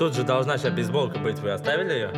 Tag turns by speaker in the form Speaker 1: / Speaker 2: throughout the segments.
Speaker 1: тут же должна сейчас бейсболка быть. Вы оставили ее?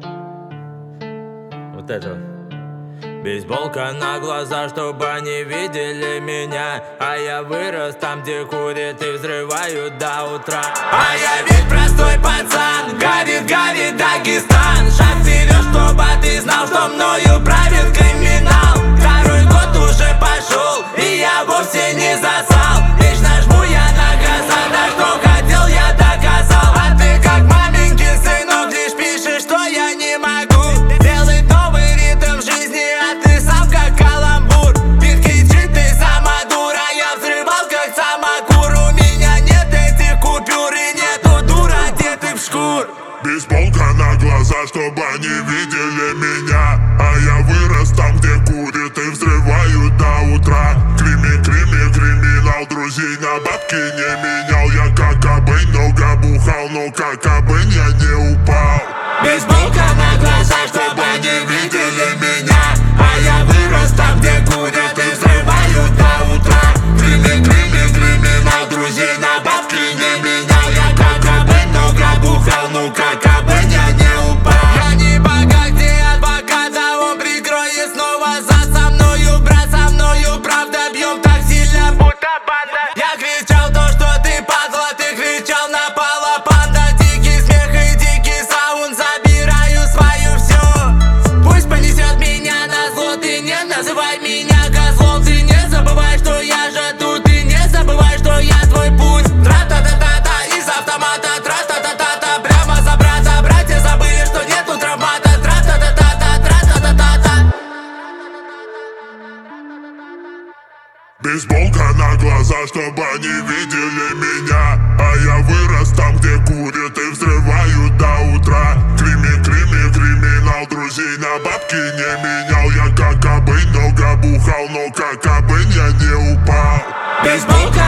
Speaker 1: Вот это. Бейсболка на глаза, чтобы они видели меня. А я вырос там, где курят и взрывают до утра. А я ведь простой пацан, горит Дагестан. Шаг вперед, чтобы ты знал, что мною правит криминал. Второй год уже пошел, и я вовсе не засал. Лично жму я на газа, да что хотел, я доказал. А ты как маменькин сынок, лишь пишешь, что я не могу делать новый ритм жизни, а ты сам как каламбур. Бит кричит, ты сама дура, я взрывал как самокур. У меня нет этих купюр и нету дур, одетых в шкур.
Speaker 2: Бейсболка на глаза, чтобы они видели меня. А я вырос там, где курят и взрывают до утра. Криминал, друзей на бабки не менял. Я как обынь, много бухал, но как обынь я не упал.
Speaker 1: Бейсболка на глаза, чтобы они видели меня. А я вырос там, где курят и взрывают до утра. Криминал, друзей на бабки не менял. Я как обынь, много бухал, но как обынь я не упал. Я не богат, где адвокат, а он прикроет снова за мною. Брат, со мною правда бьем так сильно, будто банда. Я кричал то, что ты падла, ты кричал напала панда. Дикий смех и дикий саунд, забираю свое все. Пусть понесет меня на зло, ты не называй меня козлом. Ты не забывай, что я же тут, ты не забывай, что я твой путь. Тра-та-та-та-та, из автомата, тра-та-та-та-та, прямо за брата. Братья забыли, что нету травмата. Тра-та-та-та-та, тра-та-та-та-та.
Speaker 2: Бейсболка на глаза, чтобы они видели меня. А я вырос там, где курят и взрывают до утра. Криминал, друзей на бабки не менял. Я как обынь, много бухал, но как обынь я не упал.
Speaker 1: Бейсболка